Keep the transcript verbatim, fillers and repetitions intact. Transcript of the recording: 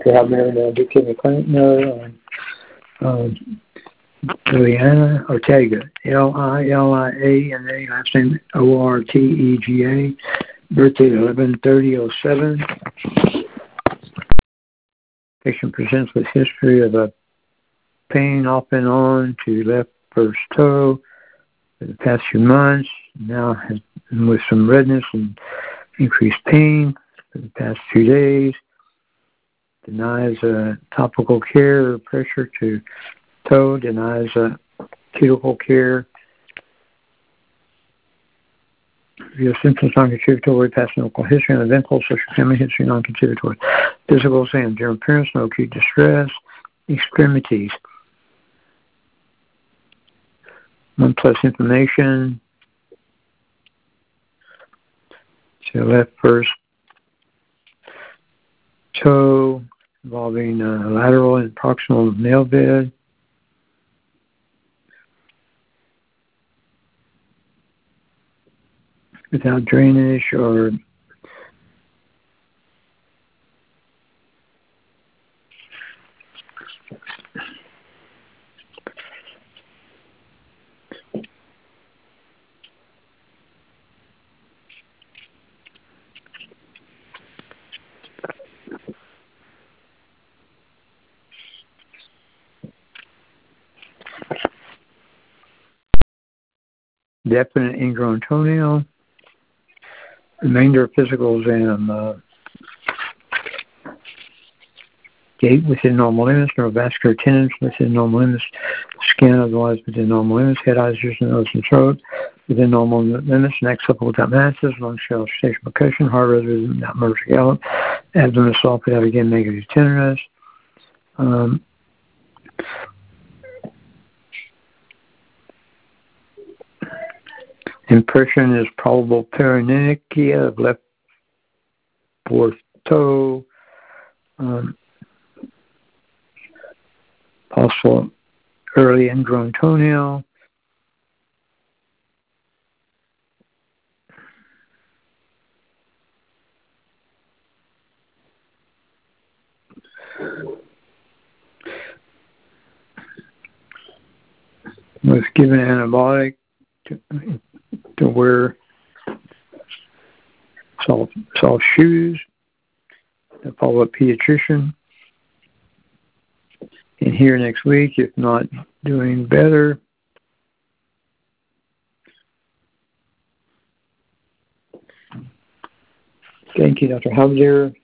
Doctor Habener and Duke McClendon, um, um, Liliana Ortega, L I L I A N A, last name O R T E G A, birthday eleven thirty oh seven. Patient presents with history of a pain off and on to left first toe for the past few months, now has with some redness and increased pain for the past few days. Denies uh, topical care or pressure to toe, denies uh, cuticle care. Real symptoms non-contributory, past medical history, uneventful social family history non-contributory. Physical exam, general appearance, no acute distress. Extremities. One plus inflammation. To left first toe, involving uh, lateral and proximal nail bed. Without drainage or definite ingrown toenail. Remainder of physical exam. Uh, gait within normal limits, neurovascular tendons within normal limits, skin otherwise within normal limits, head, eyes, ears, nose, and throat within normal limits, neck supple without masses, lung shell station percussion, heart rhythm without murmur gallop, abdomen soft without again negative tenderness. Um, Impression is probable paronychia of left fourth toe. Um, possible early ingrown toenail. Was given antibiotic to, to wear soft, soft shoes. To follow a pediatrician. And here next week, if not doing better. Thank you, Doctor Habener.